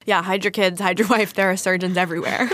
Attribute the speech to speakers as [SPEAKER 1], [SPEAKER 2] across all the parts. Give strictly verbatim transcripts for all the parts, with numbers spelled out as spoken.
[SPEAKER 1] Yeah, hide your kids, hide your wife. There are surgeons everywhere.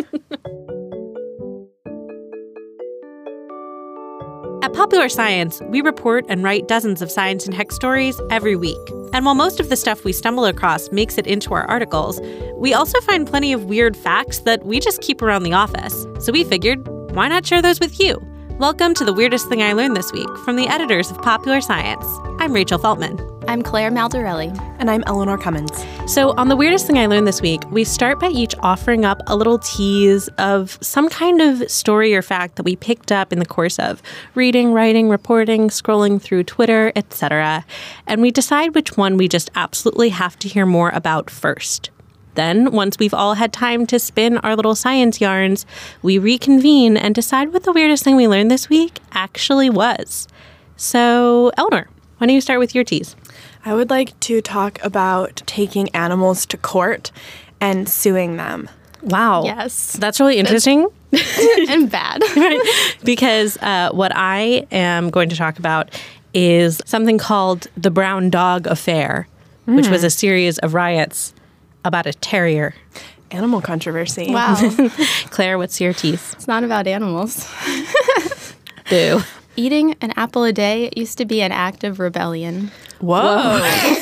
[SPEAKER 2] At Popular Science, we report and write dozens of science and tech stories every week. And while most of the stuff we stumble across makes it into our articles, we also find plenty of weird facts that we just keep around the office. So we figured, why not share those with you? Welcome to The Weirdest Thing I Learned This Week from the editors of Popular Science. I'm Rachel Feltman.
[SPEAKER 3] I'm Claire Maldarelli.
[SPEAKER 1] And I'm Eleanor Cummins.
[SPEAKER 2] So on The Weirdest Thing I Learned This Week, we start by each offering up a little tease of some kind of story or fact that we picked up in the course of reading, writing, reporting, scrolling through Twitter, et cetera. And we decide which one we just absolutely have to hear more about first. Then, once we've all had time to spin our little science yarns, we reconvene and decide what the weirdest thing we learned this week actually was. So, Eleanor, why don't you start with your tease?
[SPEAKER 1] I would like to talk about taking animals to court and suing them.
[SPEAKER 2] Wow.
[SPEAKER 3] Yes.
[SPEAKER 2] That's really interesting.
[SPEAKER 3] And bad.
[SPEAKER 2] Right. Because uh, what I am going to talk about is something called the Brown Dog Affair, mm. which was a series of riots about a terrier.
[SPEAKER 1] Animal controversy.
[SPEAKER 3] Wow.
[SPEAKER 2] Claire, what's your tease?
[SPEAKER 3] It's not about animals.
[SPEAKER 2] Boo.
[SPEAKER 3] Eating an apple a day used to be an act of rebellion.
[SPEAKER 1] Whoa.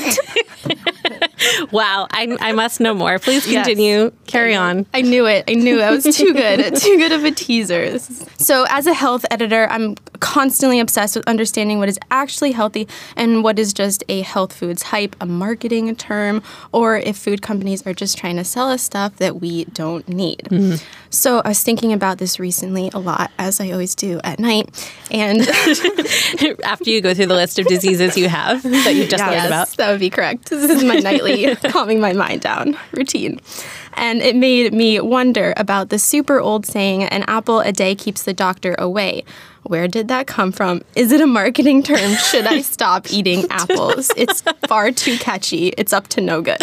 [SPEAKER 2] Wow. I, I must know more. Please continue. Yes. Carry on.
[SPEAKER 3] I knew it. I knew it. I was too good. Too good of a teaser. So as a health editor, I'm constantly obsessed with understanding what is actually healthy and what is just a health foods hype, a marketing term, or if food companies are just trying to sell us stuff that we don't need. Mm-hmm. So I was thinking about this recently a lot, as I always do at night. And
[SPEAKER 2] after you go through the list of diseases you have that you just
[SPEAKER 3] yes,
[SPEAKER 2] learned about.
[SPEAKER 3] That would be correct. This is my nightly calming my mind down routine. And it made me wonder about the super old saying, an apple a day keeps the doctor away. Where did that come from? Is it a marketing term? Should I stop eating apples? It's far too catchy. It's up to no good.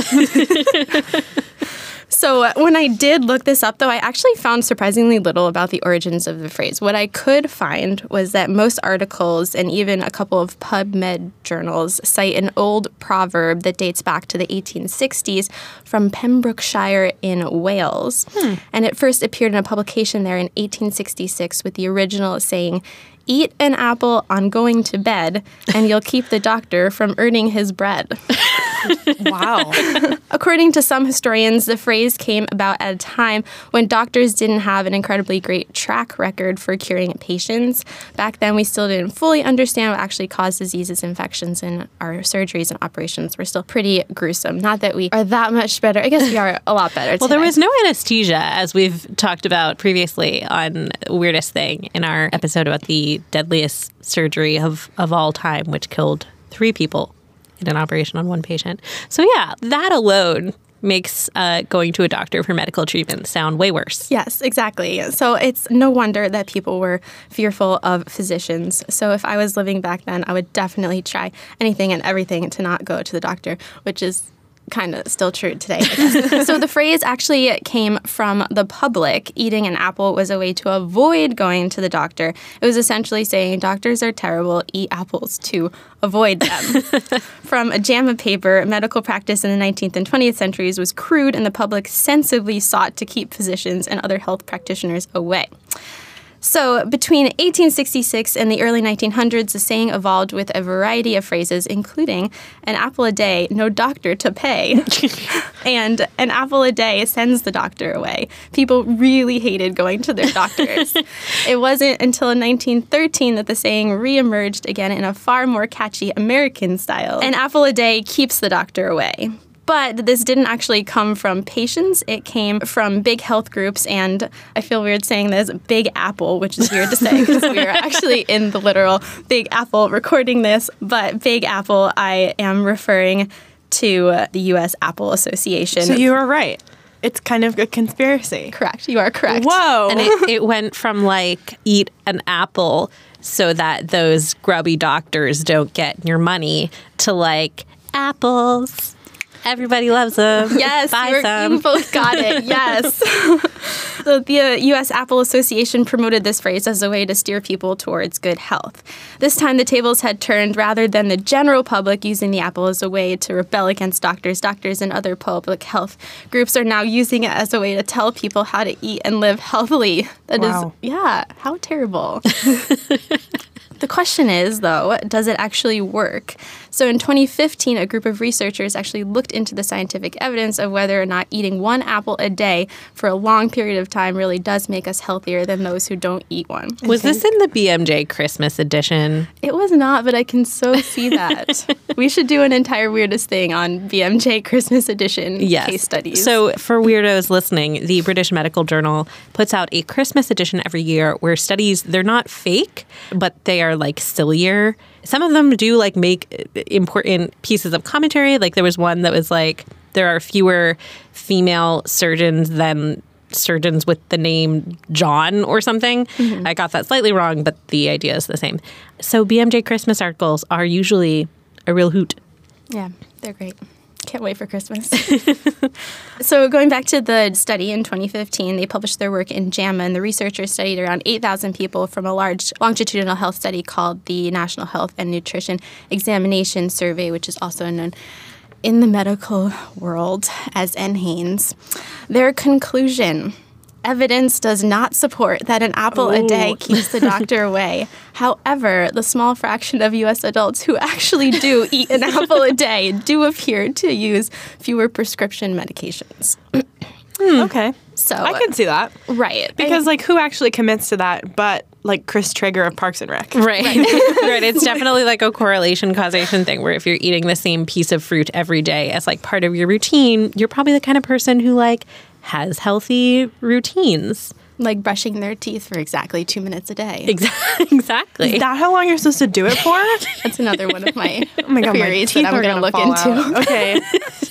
[SPEAKER 3] So uh, when I did look this up, though, I actually found surprisingly little about the origins of the phrase. What I could find was that most articles and even a couple of PubMed journals cite an old proverb that dates back to the eighteen sixties from Pembrokeshire in Wales. Hmm. And it first appeared in a publication there in eighteen sixty-six with the original saying, "Eat an apple on going to bed, and you'll keep the doctor from earning his bread."
[SPEAKER 1] Wow.
[SPEAKER 3] According to some historians, the phrase came about at a time when doctors didn't have an incredibly great track record for curing patients. Back then, we still didn't fully understand what actually caused diseases, infections, and our surgeries and operations were still pretty gruesome. Not that we are that much better. I guess we are a lot better today.
[SPEAKER 2] Well, there was no anesthesia, as we've talked about previously on Weirdest Thing in our episode about the deadliest surgery of, of all time, which killed three people in an operation on one patient. So yeah, that alone makes uh, going to a doctor for medical treatment sound way worse.
[SPEAKER 3] Yes, exactly. So it's no wonder that people were fearful of physicians. So if I was living back then, I would definitely try anything and everything to not go to the doctor, which is kind of still true today, I guess. So the phrase actually came from the public. Eating an apple was a way to avoid going to the doctor. It was essentially saying doctors are terrible, eat apples to avoid them. From a JAMA paper, medical practice in the nineteenth and twentieth centuries was crude, and the public sensibly sought to keep physicians and other health practitioners away. So between eighteen sixty-six and the early nineteen hundreds, the saying evolved with a variety of phrases, including an apple a day, no doctor to pay, and an apple a day sends the doctor away. People really hated going to their doctors. It wasn't until nineteen thirteen that the saying reemerged again in a far more catchy American style. An apple a day keeps the doctor away. But this didn't actually come from patients. It came from big health groups, and I feel weird saying this, Big Apple, which is weird to say because we are actually in the literal Big Apple recording this. But Big Apple, I am referring to the U S Apple Association.
[SPEAKER 1] So you were right. It's kind of a conspiracy.
[SPEAKER 3] Correct. You are correct.
[SPEAKER 1] Whoa.
[SPEAKER 2] And it, it went from like, eat an apple so that those grubby doctors don't get your money, to like, apples. Everybody loves them.
[SPEAKER 3] Yes,
[SPEAKER 2] Buy
[SPEAKER 3] you're,
[SPEAKER 2] some.
[SPEAKER 3] you both got it. Yes. So the uh, U S Apple Association promoted this phrase as a way to steer people towards good health. This time the tables had turned. Rather than the general public using the apple as a way to rebel against doctors, doctors and other public health groups are now using it as a way to tell people how to eat and live healthily. That
[SPEAKER 1] Wow.
[SPEAKER 3] is, yeah, how terrible. The question is, though, does it actually work? So in twenty fifteen, a group of researchers actually looked into the scientific evidence of whether or not eating one apple a day for a long period of time really does make us healthier than those who don't eat one.
[SPEAKER 2] Was this in the B M J Christmas edition?
[SPEAKER 3] It was not, but I can so see that. We should do an entire weirdest thing on B M J Christmas edition
[SPEAKER 2] Yes.
[SPEAKER 3] case studies.
[SPEAKER 2] So for weirdos listening, the British Medical Journal puts out a Christmas edition every year where studies, they're not fake, but they are like sillier. Some of them do like make important pieces of commentary. Like there was one that was like, there are fewer female surgeons than surgeons with the name John or something. Mm-hmm. I got that slightly wrong, but the idea is the same. So B M J Christmas articles are usually a real hoot.
[SPEAKER 3] Yeah, they're great. Can't wait for Christmas. So going back to the study in twenty fifteen, they published their work in JAMA, and the researchers studied around eight thousand people from a large longitudinal health study called the National Health and Nutrition Examination Survey, which is also known in the medical world as N HANES. Their conclusion: evidence does not support that an apple a day keeps the doctor away. However, the small fraction of U S adults who actually do eat an apple a day do appear to use fewer prescription medications.
[SPEAKER 1] Okay.
[SPEAKER 3] So
[SPEAKER 1] I can see that.
[SPEAKER 3] Right.
[SPEAKER 1] Because, like, who actually commits to that but, like, Chris Traeger of Parks and Rec?
[SPEAKER 2] Right. Right. It's definitely like a correlation causation thing where if you're eating the same piece of fruit every day as like part of your routine, you're probably the kind of person who like has healthy routines.
[SPEAKER 3] Like brushing their teeth for exactly two minutes a day.
[SPEAKER 2] Exactly.
[SPEAKER 1] Is that how long you're supposed to do it for?
[SPEAKER 3] That's another one of my,
[SPEAKER 1] Oh my God, my
[SPEAKER 3] theories
[SPEAKER 1] teeth
[SPEAKER 3] that I'm
[SPEAKER 1] are
[SPEAKER 3] going to look
[SPEAKER 1] fall
[SPEAKER 3] into.
[SPEAKER 1] out. Okay.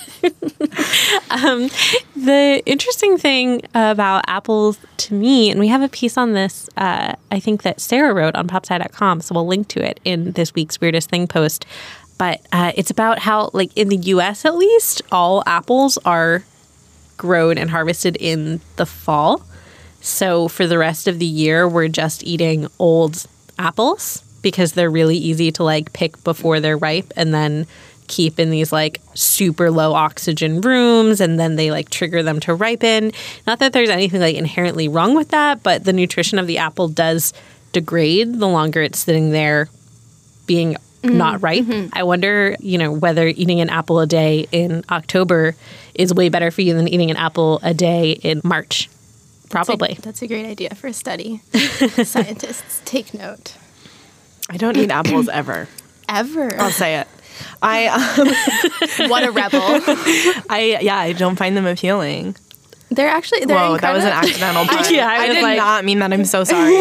[SPEAKER 2] Um, the interesting thing about apples to me, and we have a piece on this, uh, I think that Sarah wrote on popsci dot com, so we'll link to it in this week's Weirdest Thing post. But uh, it's about how, like, in the U S at least, all apples are grown and harvested in the fall. So for the rest of the year, we're just eating old apples because they're really easy to, like, pick before they're ripe and then keep in these like super low oxygen rooms, and then they like trigger them to ripen. Not that there's anything like inherently wrong with that, but the nutrition of the apple does degrade the longer it's sitting there being mm-hmm. not ripe. Mm-hmm. I wonder, you know, whether eating an apple a day in October is way better for you than eating an apple a day in March. Probably.
[SPEAKER 3] That's a, that's a great idea for a study. Scientists, take note.
[SPEAKER 1] I don't eat apples ever.
[SPEAKER 3] Ever.
[SPEAKER 1] I'll say it. I um,
[SPEAKER 3] What a rebel.
[SPEAKER 1] I yeah, I don't find them appealing.
[SPEAKER 3] They're actually they're
[SPEAKER 1] Whoa, that was an
[SPEAKER 3] incredible.
[SPEAKER 1] accidental pun.
[SPEAKER 2] Yeah, I
[SPEAKER 1] I,
[SPEAKER 2] was
[SPEAKER 1] did
[SPEAKER 2] like-
[SPEAKER 1] not mean that. I'm so sorry.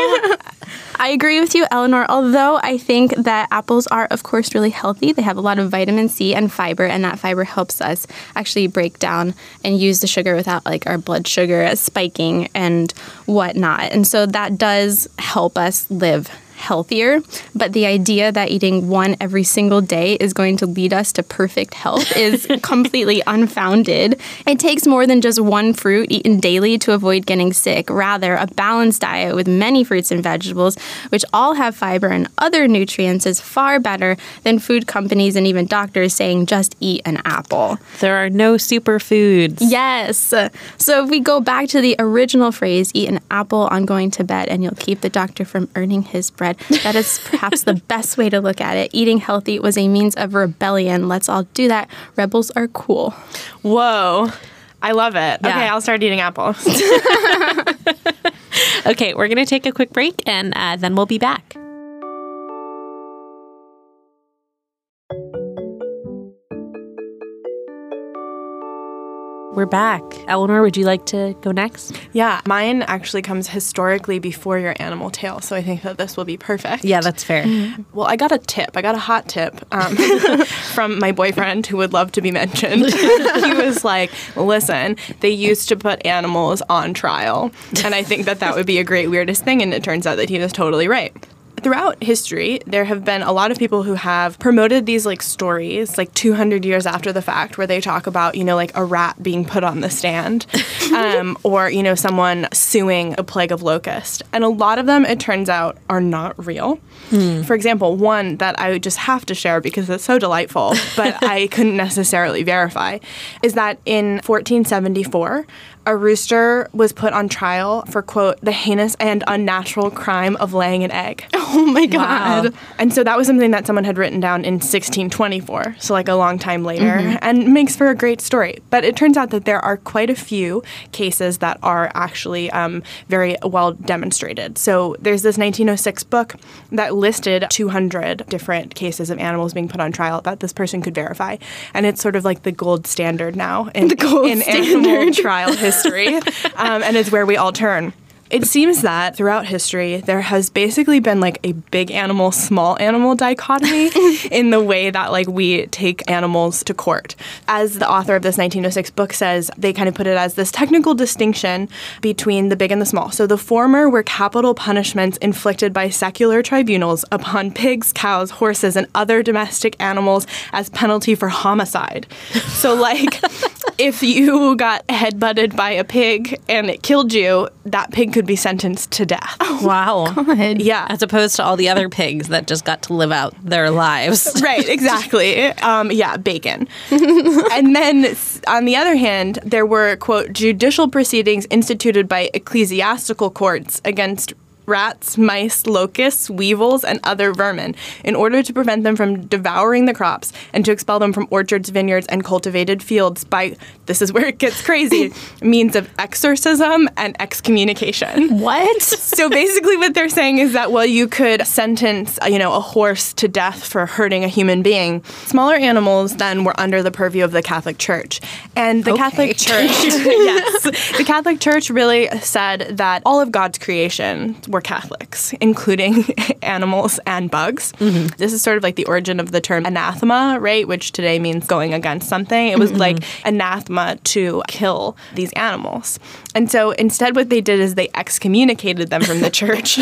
[SPEAKER 3] I agree with you, Eleanor, although I think that apples are, of course, really healthy. They have a lot of vitamin C and fiber, and that fiber helps us actually break down and use the sugar without, like, our blood sugar spiking and whatnot. And so that does help us live healthier, but the idea that eating one every single day is going to lead us to perfect health is completely unfounded. It takes more than just one fruit eaten daily to avoid getting sick. Rather, a balanced diet with many fruits and vegetables, which all have fiber and other nutrients, is far better than food companies and even doctors saying just eat an apple.
[SPEAKER 2] There are no superfoods.
[SPEAKER 3] Yes. So if we go back to the original phrase, eat an apple on going to bed and you'll keep the doctor from earning his bread, that is perhaps the best way to look at it. Eating healthy was a means of rebellion. Let's all do that. Rebels are cool.
[SPEAKER 1] Whoa. I love it.
[SPEAKER 2] Yeah.
[SPEAKER 1] Okay, I'll start eating apples.
[SPEAKER 2] Okay, we're going to take a quick break, and uh, then we'll be back. We're back. Eleanor, would you like to go next?
[SPEAKER 1] Yeah, mine actually comes historically before your animal tale, so I think that this will be perfect.
[SPEAKER 2] Yeah, that's fair.
[SPEAKER 1] Well, I got a tip. I got a hot tip um, from my boyfriend who would love to be mentioned. He was like, listen, they used to put animals on trial. And I think that that would be a great weirdest thing. And it turns out that he was totally right. throughout history, there have been a lot of people who have promoted these like stories like two hundred years after the fact where they talk about, you know, like a rat being put on the stand um, or, you know, someone suing a plague of locust. And a lot of them, it turns out, are not real. Mm. For example, one that I just have to share because it's so delightful, but I couldn't necessarily verify, is that in fourteen seventy-four, a rooster was put on trial for, quote, the heinous and unnatural crime of laying an egg.
[SPEAKER 3] Oh, my God.
[SPEAKER 1] Wow. And so that was something that someone had written down in sixteen twenty-four, so like a long time later, mm-hmm. and makes for a great story. But it turns out that there are quite a few cases that are actually um, very well demonstrated. So there's this nineteen oh six book that listed two hundred different cases of animals being put on trial that this person could verify. And it's sort of like the gold standard now in,
[SPEAKER 3] the gold
[SPEAKER 1] in
[SPEAKER 3] standard.
[SPEAKER 1] animal trial history. History, um, and it's where we all turn. It seems that throughout history, there has basically been like a big animal, small animal dichotomy in the way that like we take animals to court. As the author of this nineteen oh six book says, they kind of put it as this technical distinction between the big and the small. So the former were capital punishments inflicted by secular tribunals upon pigs, cows, horses, and other domestic animals as penalty for homicide. So like if you got headbutted by a pig and it killed you, that pig could be sentenced to death.
[SPEAKER 2] Oh, wow.
[SPEAKER 3] God.
[SPEAKER 1] Yeah.
[SPEAKER 2] As opposed to all the other pigs that just got to live out their lives.
[SPEAKER 1] Right, exactly. Um, yeah, bacon. And then on the other hand, there were, quote, judicial proceedings instituted by ecclesiastical courts against rats, mice, locusts, weevils, and other vermin in order to prevent them from devouring the crops and to expel them from orchards, vineyards, and cultivated fields by, this is where it gets crazy, means of exorcism and excommunication.
[SPEAKER 3] What?
[SPEAKER 1] So basically what they're saying is that while you could sentence, you know, a horse to death for hurting a human being, smaller animals then were under the purview of the Catholic Church. And the
[SPEAKER 2] Okay.
[SPEAKER 1] Catholic Church, yes, the Catholic Church really said that all of God's creation were Catholics, including animals and bugs. Mm-hmm. This is sort of like the origin of the term anathema, right, which today means going against something. It was mm-hmm. like anathema to kill these animals. And so instead what they did is they excommunicated them from the church.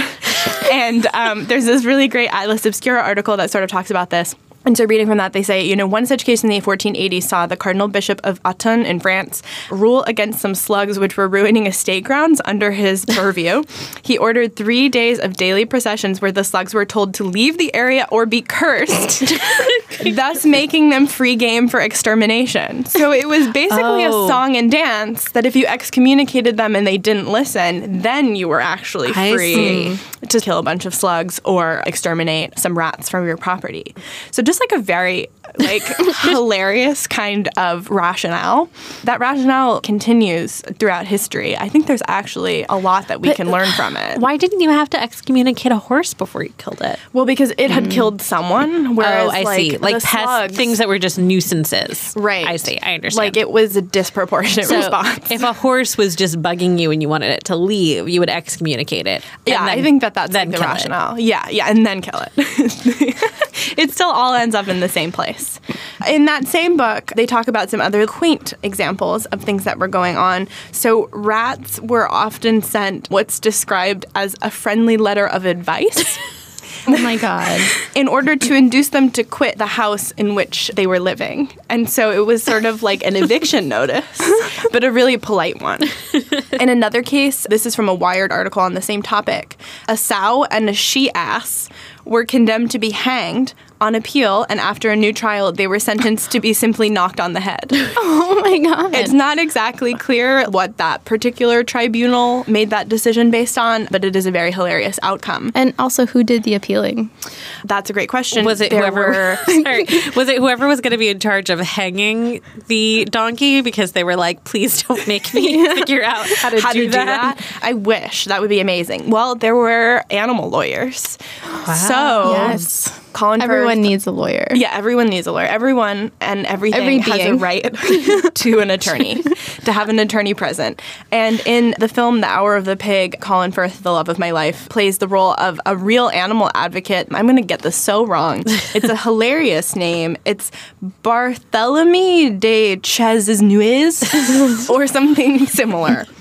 [SPEAKER 1] And um, there's this really great Atlas Obscura article that sort of talks about this. And so reading from that, they say, you know, one such case in the fourteen eighties saw the Cardinal Bishop of Autun in France rule against some slugs which were ruining estate grounds under his purview. He ordered three days of daily processions where the slugs were told to leave the area or be cursed, thus making them free game for extermination. So it was basically
[SPEAKER 2] oh.
[SPEAKER 1] a song and dance that if you excommunicated them and they didn't listen, then you were actually free to kill a bunch of slugs or exterminate some rats from your property. So just like a very like hilarious kind of rationale. That rationale continues throughout history. I think there's actually a lot that we but can learn from it.
[SPEAKER 2] Why didn't you have to excommunicate a horse before you killed it?
[SPEAKER 1] Well, because it had mm. killed someone. Whereas,
[SPEAKER 2] oh, I
[SPEAKER 1] like,
[SPEAKER 2] see. Like pest
[SPEAKER 1] slugs,
[SPEAKER 2] things that were just nuisances.
[SPEAKER 1] Right.
[SPEAKER 2] I see. I understand.
[SPEAKER 1] Like it was a disproportionate
[SPEAKER 2] so
[SPEAKER 1] response.
[SPEAKER 2] If a horse was just bugging you and you wanted it to leave, you would excommunicate it.
[SPEAKER 1] Yeah,
[SPEAKER 2] then,
[SPEAKER 1] I think that that's like the rationale. It. Yeah, yeah, and then kill it. It still all ends up in the same place. In that same book, they talk about some other quaint examples of things that were going on. So rats were often sent what's described as a friendly letter of advice.
[SPEAKER 3] Oh my God.
[SPEAKER 1] In order to induce them to quit the house in which they were living. And so it was sort of like an eviction notice, but a really polite one. In another case, this is from a Wired article on the same topic, a sow and a she-ass were condemned to be hanged on appeal, and after a new trial, they were sentenced to be simply knocked on the head.
[SPEAKER 3] Oh my God.
[SPEAKER 1] It's not exactly clear what that particular tribunal made that decision based on, but it is a very hilarious outcome.
[SPEAKER 3] And also, who did the appealing?
[SPEAKER 1] That's a great question.
[SPEAKER 2] Was it
[SPEAKER 1] there
[SPEAKER 2] whoever?
[SPEAKER 1] Were,
[SPEAKER 2] sorry, was it whoever was going to be in charge of hanging the donkey because they were like, "Please don't make me figure out how to,
[SPEAKER 1] how
[SPEAKER 2] do,
[SPEAKER 1] to
[SPEAKER 2] that.
[SPEAKER 1] do that"? I wish that would be amazing. Well, there were animal lawyers.
[SPEAKER 2] Wow.
[SPEAKER 1] So
[SPEAKER 3] yes.
[SPEAKER 1] Colin
[SPEAKER 3] Everyone
[SPEAKER 1] Firth,
[SPEAKER 3] needs a lawyer.
[SPEAKER 1] Yeah, everyone needs a lawyer. Everyone and everything
[SPEAKER 3] Every
[SPEAKER 1] has
[SPEAKER 3] being.
[SPEAKER 1] a right to an attorney, to have an attorney present. And in the film The Hour of the Pig, Colin Firth, the love of my life, plays the role of a real animal advocate. I'm going to get this so wrong. It's a hilarious name. It's Barthélemy de Chasnuez or something similar.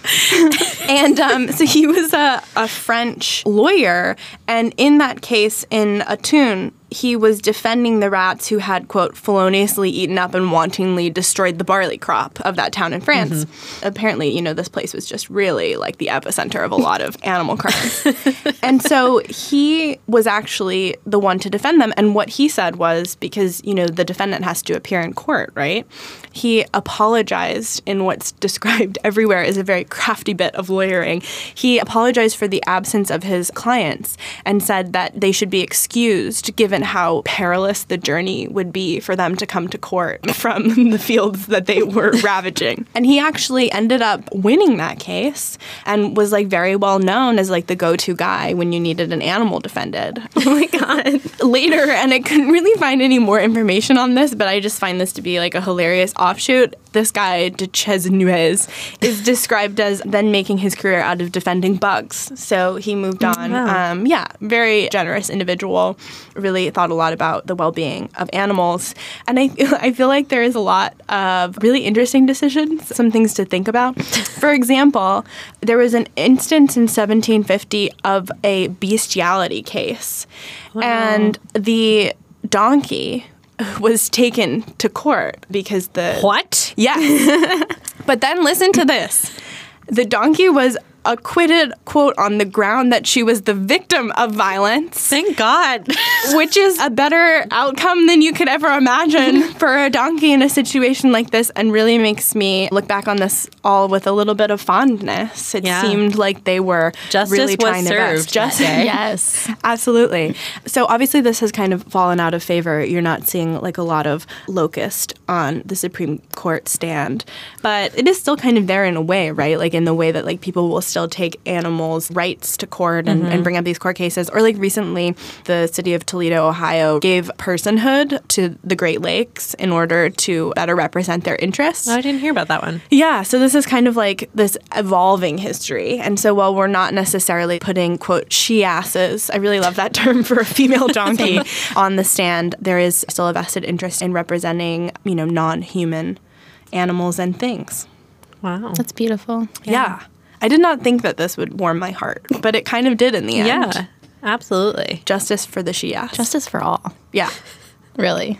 [SPEAKER 1] And um, so he was a, a French lawyer, and in that case, in Autun, he was defending the rats who had, quote, feloniously eaten up and wantonly destroyed the barley crop of that town in France. Mm-hmm. Apparently, you know, this place was just really like the epicenter of a lot of animal crimes. And so he was actually the one to defend them. And what he said was, because, you know, the defendant has to appear in court, right? He apologized in what's described everywhere as a very crafty bit of lawyering. He apologized for the absence of his clients and said that they should be excused given how perilous the journey would be for them to come to court from the fields that they were ravaging. And he actually ended up winning that case and was like very well known as like the go-to guy when you needed an animal defended.
[SPEAKER 3] Oh my God.
[SPEAKER 1] Later, and I couldn't really find any more information on this, but I just find this to be like a hilarious offshoot. This guy, de Chesnuez, is described as then making his career out of defending bugs. So he moved on.
[SPEAKER 2] Wow.
[SPEAKER 1] Um, yeah, very generous individual. Really thought a lot about the well-being of animals. And I, I feel like there is a lot of really interesting decisions, some things to think about. For example, there was an instance in seventeen fifty of a bestiality case.
[SPEAKER 2] Wow.
[SPEAKER 1] And the donkey was taken to court because the...
[SPEAKER 2] What?
[SPEAKER 1] Yes. But then listen to this. The donkey was acquitted, quote, on the ground that she was the victim of violence.
[SPEAKER 2] Thank God.
[SPEAKER 1] Which is a better outcome than you could ever imagine for a donkey in a situation like this, and really makes me look back on this all with a little bit of fondness. It
[SPEAKER 2] Yeah.
[SPEAKER 1] seemed like they were
[SPEAKER 2] Justice
[SPEAKER 1] really
[SPEAKER 2] was
[SPEAKER 1] trying their best.
[SPEAKER 2] served
[SPEAKER 1] Just,
[SPEAKER 2] that day.
[SPEAKER 3] Yes.
[SPEAKER 1] Absolutely. So obviously this has kind of fallen out of favor. You're not seeing like a lot of locust on the Supreme Court stand, but it is still kind of there in a way, right? Like in the way that like people will still take animals' rights to court and, mm-hmm. and bring up these court cases. Or like recently, the city of Toledo, Ohio, gave personhood to the Great Lakes in order to better represent their interests.
[SPEAKER 2] Oh, I didn't hear about that one.
[SPEAKER 1] Yeah, so this is kind of like this evolving history. And so while we're not necessarily putting, quote, she-asses, I really love that term for a female donkey, on the stand, there is still a vested interest in representing, you know, non-human animals and things.
[SPEAKER 2] Wow.
[SPEAKER 3] That's beautiful.
[SPEAKER 1] Yeah. yeah. I did not think that this would warm my heart, but it kind of did in the end.
[SPEAKER 2] Yeah, absolutely.
[SPEAKER 1] Justice for the she-ass.
[SPEAKER 3] Justice for all.
[SPEAKER 1] Yeah.
[SPEAKER 3] Really.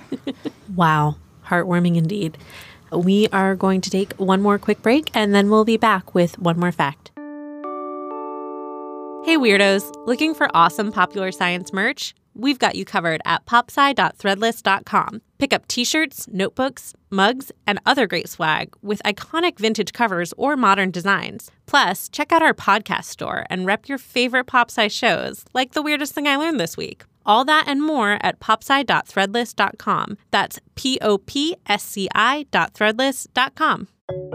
[SPEAKER 2] Wow. Heartwarming indeed. We are going to take one more quick break, and then we'll be back with one more fact. Hey weirdos, looking for awesome popular science merch? We've got you covered at popsci dot threadless dot com. Pick up t-shirts, notebooks, mugs, and other great swag with iconic vintage covers or modern designs. Plus, check out our podcast store and rep your favorite PopSci shows, like The Weirdest Thing I Learned This Week. All that and more at popsci dot threadless dot com. That's P O P S C I dot threadless dot com.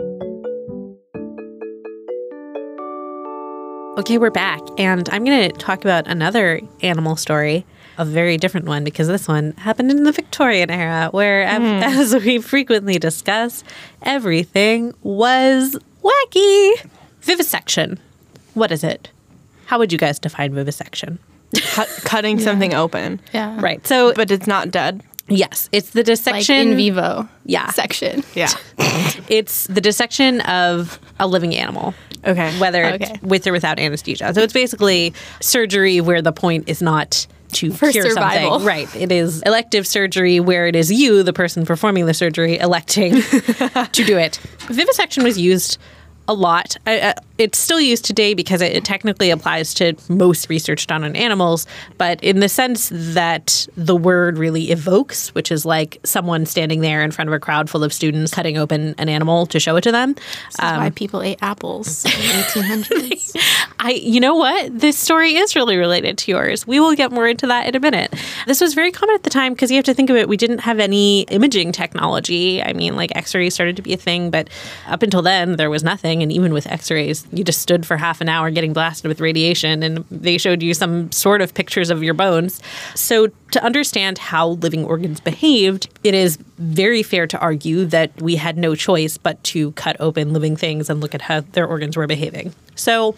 [SPEAKER 2] Okay, we're back, and I'm going to talk about another animal story, a very different one, because this one happened in the Victorian era, where, mm. as we frequently discuss, everything was wacky. Vivisection. What is it? How would you guys define vivisection?
[SPEAKER 1] Cut, cutting yeah. something open.
[SPEAKER 3] Yeah.
[SPEAKER 2] Right. So,
[SPEAKER 1] but it's not dead.
[SPEAKER 2] Yes, it's the dissection.
[SPEAKER 3] Like in vivo.
[SPEAKER 2] Yeah.
[SPEAKER 3] Section.
[SPEAKER 1] Yeah.
[SPEAKER 2] It's the dissection of a living animal.
[SPEAKER 1] Okay.
[SPEAKER 2] Whether
[SPEAKER 3] okay.
[SPEAKER 2] it's with or without anesthesia. So it's basically surgery where the point is not to
[SPEAKER 3] For
[SPEAKER 2] cure
[SPEAKER 3] survival.
[SPEAKER 2] something. Right. It is elective surgery where it is you, the person performing the surgery, electing to do it. Vivisection was used a lot. Uh, it's still used today because it, it technically applies to most research done on animals, but in the sense that the word really evokes, which is like someone standing there in front of a crowd full of students cutting open an animal to show it to them.
[SPEAKER 3] This is um, why people ate apples in the eighteen hundreds.
[SPEAKER 2] I, you know what? This story is really related to yours. We will get more into that in a minute. This was very common at the time because you have to think of it. We didn't have any imaging technology. I mean, like X-rays started to be a thing, but up until then, there was nothing. And even with X-rays, you just stood for half an hour getting blasted with radiation, and they showed you some sort of pictures of your bones. So to understand how living organs behaved, it is very fair to argue that we had no choice but to cut open living things and look at how their organs were behaving. So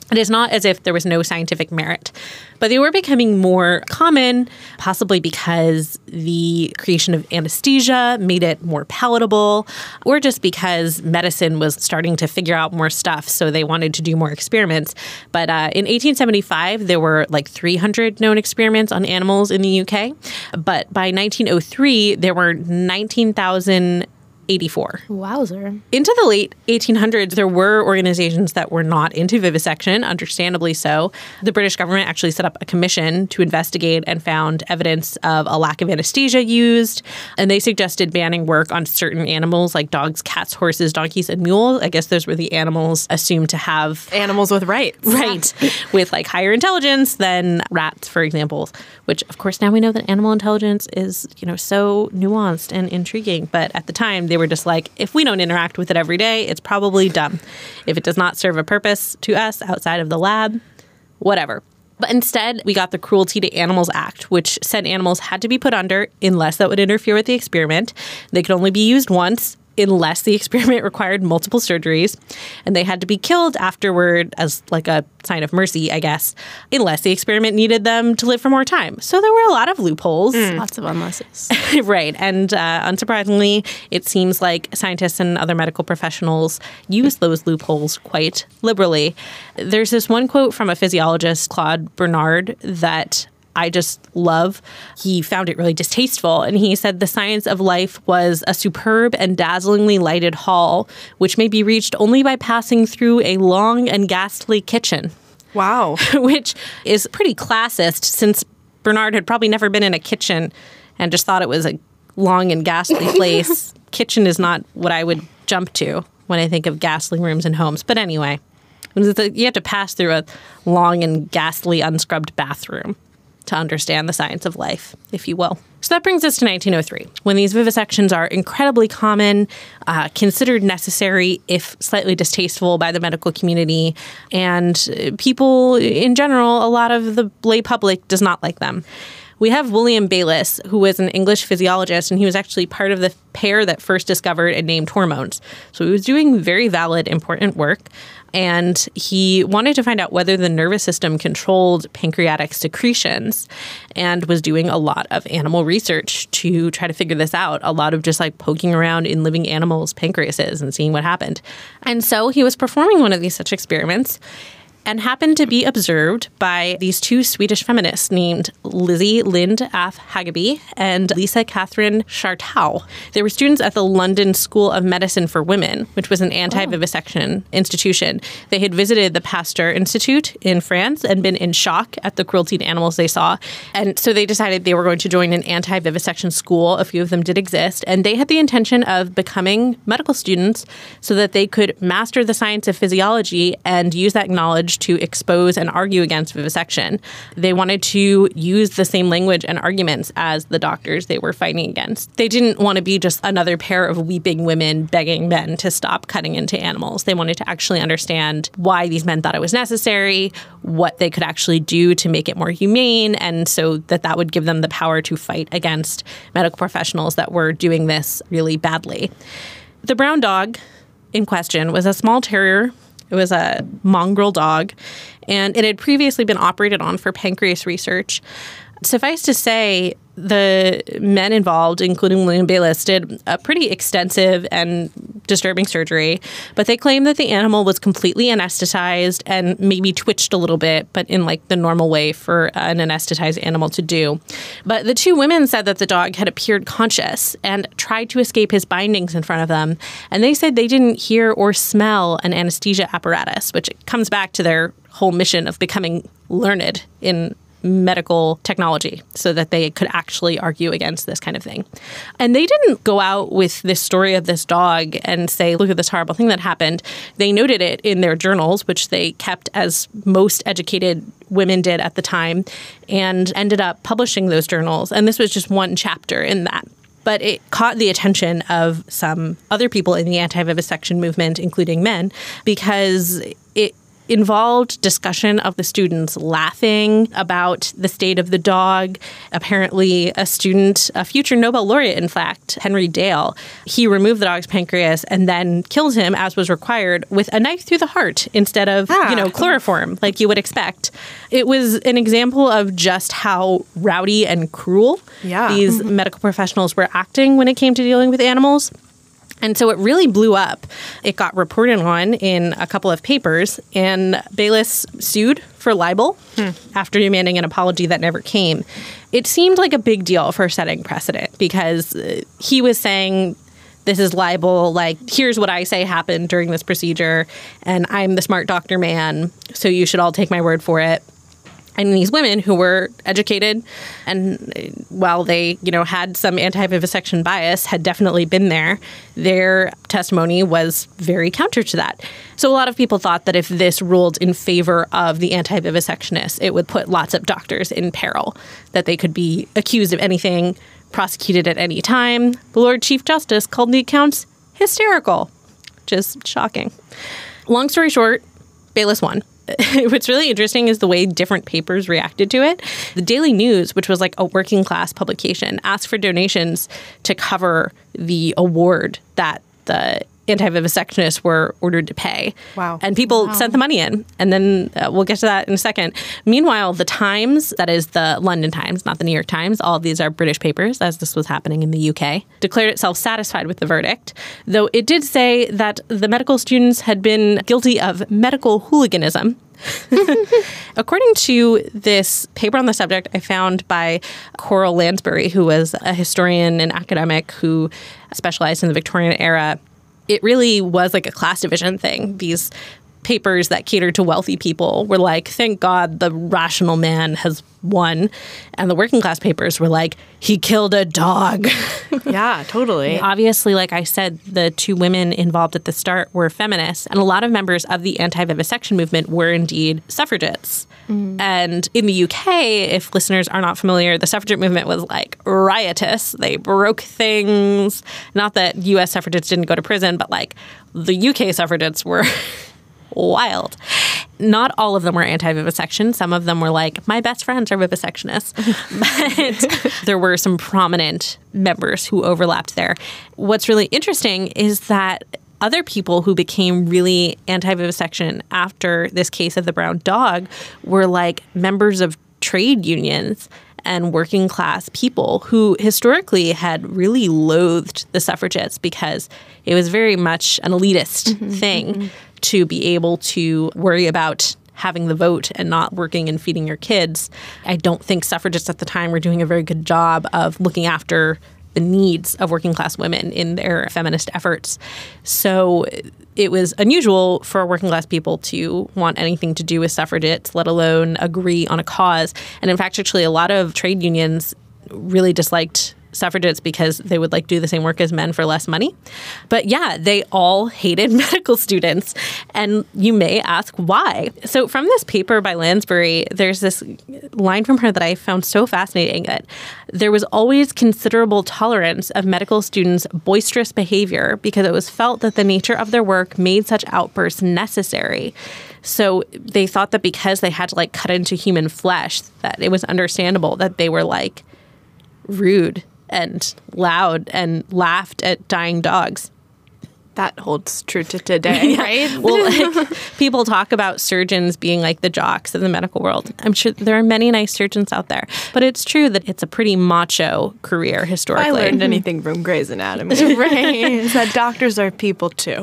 [SPEAKER 2] It is not as if there was no scientific merit, but they were becoming more common, possibly because the creation of anesthesia made it more palatable, or just because medicine was starting to figure out more stuff, so they wanted to do more experiments. But uh, in eighteen seventy-five, there were like three hundred known experiments on animals in the U K. But by nineteen oh three, there were nineteen thousand eighty-four.
[SPEAKER 3] Wowzer.
[SPEAKER 2] Into the late eighteen hundreds, there were organizations that were not into vivisection, understandably so. The British government actually set up a commission to investigate and found evidence of a lack of anesthesia used. And they suggested banning work on certain animals like dogs, cats, horses, donkeys, and mules. I guess those were the animals assumed to have...
[SPEAKER 1] Animals with rights.
[SPEAKER 2] Right. With like higher intelligence than rats, for example. Which, of course, now we know that animal intelligence is, you know, so nuanced and intriguing. But at the time, they were just like, if we don't interact with it every day, it's probably dumb. If it does not serve a purpose to us outside of the lab, whatever. But instead, we got the Cruelty to Animals Act, which said animals had to be put under unless that would interfere with the experiment. They could only be used once unless the experiment required multiple surgeries, and they had to be killed afterward as like a sign of mercy, I guess, unless the experiment needed them to live for more time. So there were a lot of loopholes.
[SPEAKER 3] Mm. Lots of unlesses.
[SPEAKER 2] Right. And uh, unsurprisingly, it seems like scientists and other medical professionals use those loopholes quite liberally. There's this one quote from a physiologist, Claude Bernard, that I just love. He found it really distasteful. And he said the science of life was a superb and dazzlingly lighted hall, which may be reached only by passing through a long and ghastly kitchen.
[SPEAKER 1] Wow.
[SPEAKER 2] Which is pretty classist, since Bernard had probably never been in a kitchen and just thought it was a long and ghastly place. Kitchen is not what I would jump to when I think of ghastly rooms in homes. But anyway, you have to pass through a long and ghastly unscrubbed bathroom to understand the science of life, if you will. So that brings us to nineteen oh three, when these vivisections are incredibly common, uh, considered necessary, if slightly distasteful by the medical community, and people in general, a lot of the lay public does not like them. We have William Bayliss, who was an English physiologist, and he was actually part of the pair that first discovered and named hormones. So he was doing very valid, important work. And he wanted to find out whether the nervous system controlled pancreatic secretions, and was doing a lot of animal research to try to figure this out. A lot of just like poking around in living animals' pancreases and seeing what happened. And so he was performing one of these such experiments, and happened to be observed by these two Swedish feminists named Lizzie Lind af Hageby and Lisa Catherine Schartau. They were students at the London School of Medicine for Women, which was an anti-vivisection oh. institution. They had visited the Pasteur Institute in France and been in shock at the cruelty to animals they saw. And so they decided they were going to join an anti-vivisection school. A few of them did exist. And they had the intention of becoming medical students so that they could master the science of physiology and use that knowledge to expose and argue against vivisection. They wanted to use the same language and arguments as the doctors they were fighting against. They didn't want to be just another pair of weeping women begging men to stop cutting into animals. They wanted to actually understand why these men thought it was necessary, what they could actually do to make it more humane, and so that that would give them the power to fight against medical professionals that were doing this really badly. The brown dog in question was a small terrier. It was a mongrel dog, and it had previously been operated on for pancreas research. Suffice to say, the men involved, including William Bayliss, did a pretty extensive and disturbing surgery, but they claimed that the animal was completely anesthetized and maybe twitched a little bit, but in like the normal way for an anesthetized animal to do. But the two women said that the dog had appeared conscious and tried to escape his bindings in front of them, and they said they didn't hear or smell an anesthesia apparatus, which comes back to their whole mission of becoming learned in medical technology so that they could actually argue against this kind of thing. And they didn't go out with this story of this dog and say, look at this horrible thing that happened. They noted it in their journals, which they kept as most educated women did at the time, and ended up publishing those journals. And this was just one chapter in that. But it caught the attention of some other people in the anti-vivisection movement, including men, because it involved discussion of the students laughing about the state of the dog. Apparently, a student, a future Nobel laureate, in fact, Henry Dale, he removed the dog's pancreas and then killed him, as was required, with a knife through the heart instead of, ah. you know, chloroform, like you would expect. It was an example of just how rowdy and cruel yeah. these mm-hmm. medical professionals were acting when it came to dealing with animals. And so it really blew up. It got reported on in a couple of papers, and Bayliss sued for libel hmm. after demanding an apology that never came. It seemed like a big deal for setting precedent because he was saying, this is libel, like, here's what I say happened during this procedure, and I'm the smart doctor man, so you should all take my word for it. And these women who were educated and while they, you know, had some anti-vivisection bias, had definitely been there, their testimony was very counter to that. So a lot of people thought that if this ruled in favor of the anti-vivisectionists, it would put lots of doctors in peril, that they could be accused of anything, prosecuted at any time. The Lord Chief Justice called the accounts hysterical, which is shocking. Long story short, Bayliss won. What's really interesting is the way different papers reacted to it. The Daily News, which was like a working class publication, asked for donations to cover the award that the anti-vivisectionists were ordered to pay.
[SPEAKER 1] Wow.
[SPEAKER 2] And people
[SPEAKER 1] wow.
[SPEAKER 2] sent the money in. And then uh, we'll get to that in a second. Meanwhile, the Times, that is the London Times, not the New York Times, all of these are British papers, as this was happening in the U K, declared itself satisfied with the verdict, though it did say that the medical students had been guilty of medical hooliganism. According to this paper on the subject I found by Coral Lansbury, who was a historian and academic who specialized in the Victorian era, it really was like a class division thing. These papers that catered to wealthy people were like, thank God the rational man has won. And the working class papers were like, he killed a dog.
[SPEAKER 1] Yeah, totally.
[SPEAKER 2] Obviously, like I said, the two women involved at the start were feminists, and a lot of members of the anti-vivisection movement were indeed suffragettes. Mm. And in the U K, if listeners are not familiar, the suffragette movement was like riotous. They broke things. Not that U S suffragettes didn't go to prison, but like the U K suffragettes were wild. Not all of them were anti-vivisection. Some of them were like, my best friends are vivisectionists. But there were some prominent members who overlapped there. What's really interesting is that other people who became really anti-vivisection after this case of the brown dog were like members of trade unions and working class people who historically had really loathed the suffragettes because it was very much an elitist mm-hmm, thing mm-hmm. to be able to worry about having the vote and not working and feeding your kids. I don't think suffragists at the time were doing a very good job of looking after the needs of working class women in their feminist efforts. So it was unusual for working class people to want anything to do with suffragettes, let alone agree on a cause. And in fact, actually, a lot of trade unions really disliked suffragettes because they would like do the same work as men for less money. But yeah, they all hated medical students. And you may ask why. So from this paper by Lansbury, there's this line from her that I found so fascinating, that there was always considerable tolerance of medical students' boisterous behavior because it was felt that the nature of their work made such outbursts necessary. So they thought that because they had to like cut into human flesh, that it was understandable that they were like rude and loud and laughed at dying dogs.
[SPEAKER 1] That holds true to today,
[SPEAKER 2] yeah.
[SPEAKER 1] right?
[SPEAKER 2] Well, like, people talk about surgeons being like the jocks of the medical world. I'm sure there are many nice surgeons out there, but it's true that it's a pretty macho career historically.
[SPEAKER 1] If I learned anything from Grey's Anatomy, right? Is that doctors are people too.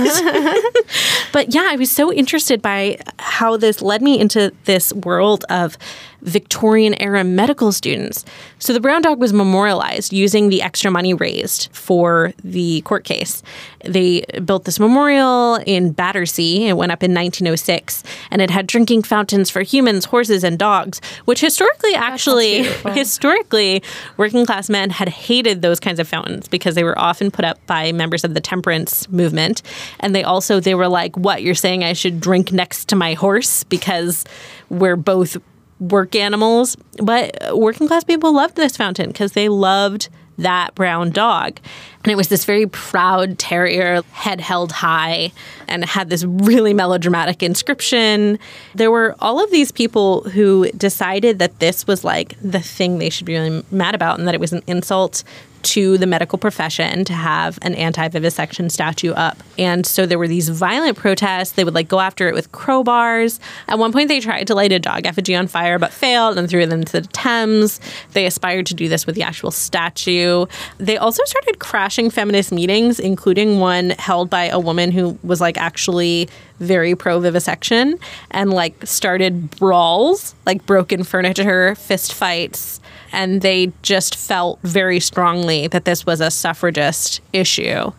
[SPEAKER 2] But yeah, I was so interested by how this led me into this world of Victorian era medical students. So the brown dog was memorialized using the extra money raised for the court case. They built this memorial in Battersea. It went up in nineteen oh six, and it had drinking fountains for humans, horses, and dogs, which historically, actually, historically, working class men had hated those kinds of fountains because they were often put up by members of the temperance movement. And they also, they were like, what, you're saying I should drink next to my horse because we're both work animals? But working class people loved this fountain because they loved that brown dog. And it was this very proud terrier, head held high, and had this really melodramatic inscription. There were all of these people who decided that this was like the thing they should be really mad about, and that it was an insult to the medical profession to have an anti-vivisection statue up. And so there were these violent protests. They would like go after it with crowbars. At one point they tried to light a dog effigy on fire but failed and threw them to the Thames. They aspired to do this with the actual statue. They also started crashing feminist meetings, including one held by a woman who was like actually very pro-vivisection, and like started brawls, like broken furniture, fist fights. And they just felt very strongly that this was a suffragist issue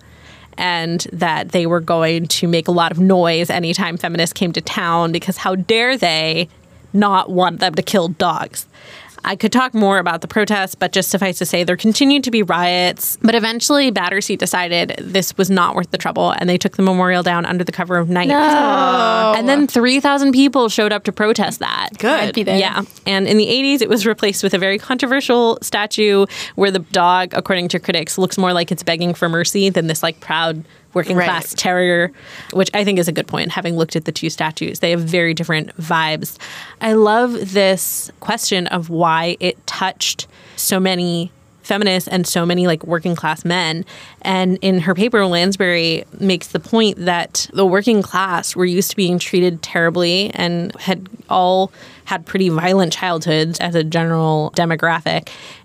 [SPEAKER 2] and that they were going to make a lot of noise anytime feminists came to town, because how dare they not want them to kill dogs? I could talk more about the protests, but just suffice to say there continued to be riots. But eventually Battersea decided this was not worth the trouble, and they took the memorial down under the cover of night.
[SPEAKER 3] No.
[SPEAKER 2] And then three thousand people showed up to protest that.
[SPEAKER 1] Good.
[SPEAKER 3] I'd be there.
[SPEAKER 2] Yeah. And in the eighties, it was replaced with a very controversial statue where the dog, according to critics, looks more like it's begging for mercy than this like proud working
[SPEAKER 1] Right.
[SPEAKER 2] class terrier, which I think is a good point, having looked at the two statues. They have very different vibes. I love this question of why it touched so many feminists and so many like working class men. And in her paper, Lansbury makes the point that the working class were used to being treated terribly and had all had pretty violent childhoods as a general demographic,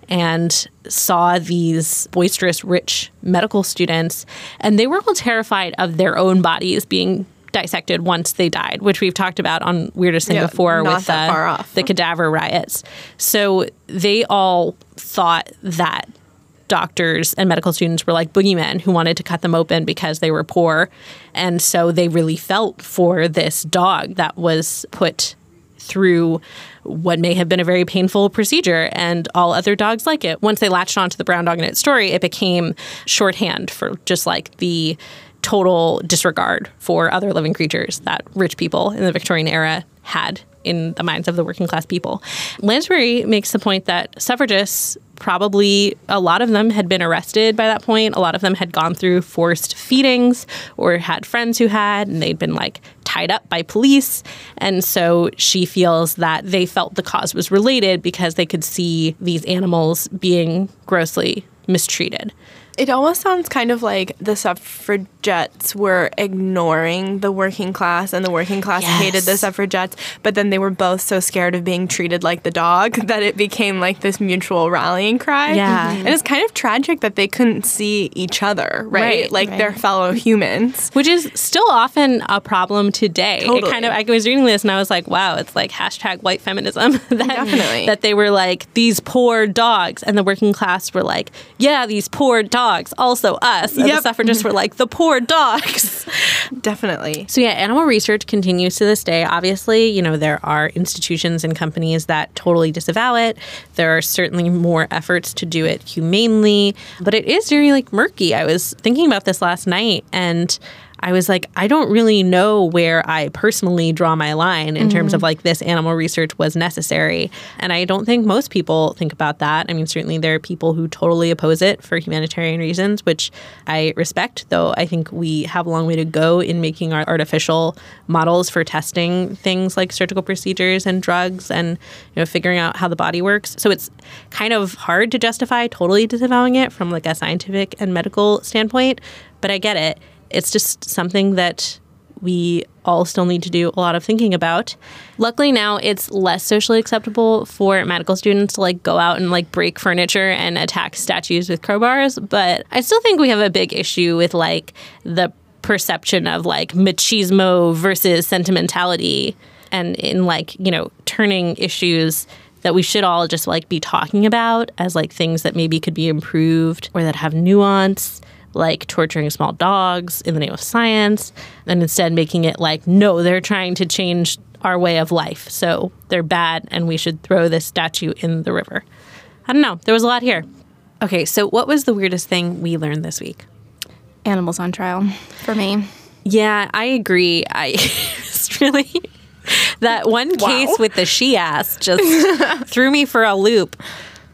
[SPEAKER 2] and saw these boisterous, rich medical students, and they were all terrified of their own bodies being dissected once they died, which we've talked about on Weirdest Thing
[SPEAKER 1] Yeah,
[SPEAKER 2] before
[SPEAKER 1] not
[SPEAKER 2] with
[SPEAKER 1] that
[SPEAKER 2] uh,
[SPEAKER 1] far off.
[SPEAKER 2] the cadaver riots. So they all thought that doctors and medical students were like boogeymen who wanted to cut them open because they were poor. And so they really felt for this dog that was put through what may have been a very painful procedure, and all other dogs like it. Once they latched onto the brown dog and its story, it became shorthand for just like the total disregard for other living creatures that rich people in the Victorian era had in the minds of the working class people. Lansbury makes the point that suffragists, probably a lot of them had been arrested by that point. A lot of them had gone through forced feedings or had friends who had, and they'd been like tied up by police. And so she feels that they felt the cause was related because they could see these animals being grossly mistreated.
[SPEAKER 1] It almost sounds kind of like the suffragettes were ignoring the working class, and the working class
[SPEAKER 2] Yes.
[SPEAKER 1] hated the suffragettes, but then they were both so scared of being treated like the dog that it became like this mutual rallying cry.
[SPEAKER 2] Yeah.
[SPEAKER 1] And it's kind of tragic that they couldn't see each other, right?
[SPEAKER 2] Right.
[SPEAKER 1] Like
[SPEAKER 3] Right.
[SPEAKER 1] their fellow humans.
[SPEAKER 2] Which is still often a problem today. It
[SPEAKER 1] Totally.
[SPEAKER 2] kind of, I was reading this and I was like, wow, it's like hashtag white feminism. that,
[SPEAKER 1] Definitely.
[SPEAKER 2] That they were like, these poor dogs. And the working class were like, yeah, these poor dogs. Also us. And
[SPEAKER 1] Yep.
[SPEAKER 2] the suffragists were like, the poor dogs.
[SPEAKER 1] Definitely.
[SPEAKER 2] So yeah, animal research continues to this day. Obviously, you know, there are institutions and companies that totally disavow it. There are certainly more efforts to do it humanely, but it is very like murky. I was thinking about this last night, and I was like, I don't really know where I personally draw my line in terms of like this animal research was necessary. And I don't think most people think about that. I mean, certainly there are people who totally oppose it for humanitarian reasons, which I respect, though I think we have a long way to go in making our artificial models for testing things like surgical procedures and drugs and, you know, figuring out how the body works. So it's kind of hard to justify totally disavowing it from like a scientific and medical standpoint, but I get it. It's just something that we all still need to do a lot of thinking about. Luckily now it's less socially acceptable for medical students to like go out and like break furniture and attack statues with crowbars, but I still think we have a big issue with like the perception of like machismo versus sentimentality, and in like, you know, turning issues that we should all just like be talking about as like things that maybe could be improved or that have nuance, like torturing small dogs in the name of science, and instead making it like, no, they're trying to change our way of life, so they're bad and we should throw this statue in the river. I don't know. There was a lot here. Okay, so what was the weirdest thing we learned this week?
[SPEAKER 3] Animals on trial for me.
[SPEAKER 2] Yeah, I agree. I it's really that one
[SPEAKER 1] Wow.
[SPEAKER 2] case with the she-ass just threw me for a loop.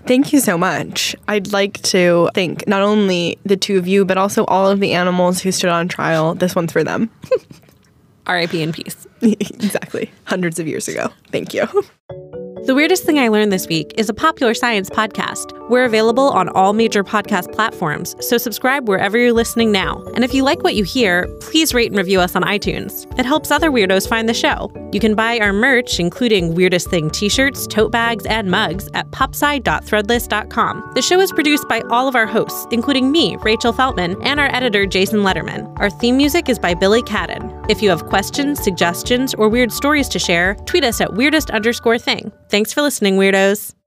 [SPEAKER 1] Thank you so much. I'd like to thank not only the two of you, but also all of the animals who stood on trial. This one's for them.
[SPEAKER 2] R I P in peace.
[SPEAKER 1] Exactly. Hundreds of years ago. Thank you.
[SPEAKER 2] The Weirdest Thing I Learned This Week is a popular science podcast. We're available on all major podcast platforms, so subscribe wherever you're listening now. And if you like what you hear, please rate and review us on iTunes. It helps other weirdos find the show. You can buy our merch, including Weirdest Thing t-shirts, tote bags, and mugs at popsci dot threadless dot com. The show is produced by all of our hosts, including me, Rachel Feltman, and our editor, Jason Letterman. Our theme music is by Billy Cadden. If you have questions, suggestions, or weird stories to share, tweet us at weirdest underscore thing. Thanks for listening, weirdos.